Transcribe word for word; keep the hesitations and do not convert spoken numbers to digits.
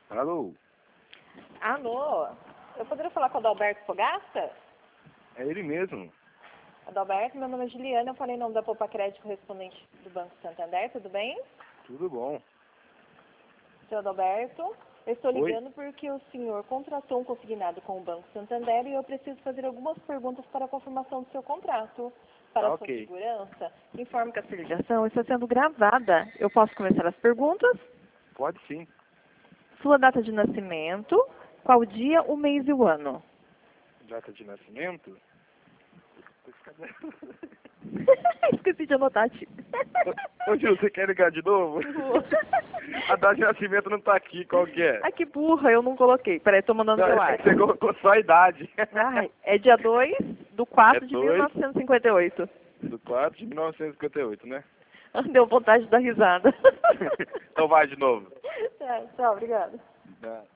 Alô? Alô? Eu poderia falar com o Adalberto Fogassa? É ele mesmo. Adalberto, meu nome é Juliana, eu falei em nome da Poupa Crédito correspondente do Banco Santander, tudo bem? Tudo bom. Seu Adalberto, eu estou Oi. ligando porque o senhor contratou um consignado com o Banco Santander e eu preciso fazer algumas perguntas para a confirmação do seu contrato. Para Ah, a sua ok. segurança, informe que essa ligação está sendo gravada. Eu posso começar as perguntas? Pode sim. Sua data de nascimento, qual o dia, o mês e o ano? Data de nascimento? Esqueci de anotar, tio. Ô, ô, Gil, você quer ligar de novo? A data de nascimento não tá aqui, qual que é? Ai, que burra, eu não coloquei. Peraí, tô mandando Não, pelo é ar. que você colocou só a idade. Ai, é dia dois do quatro É de mil novecentos e cinquenta e oito. Do quatro de mil novecentos e cinquenta e oito, né? Deu vontade de dar risada. Então vai de novo. É, tchau, obrigada. Tá.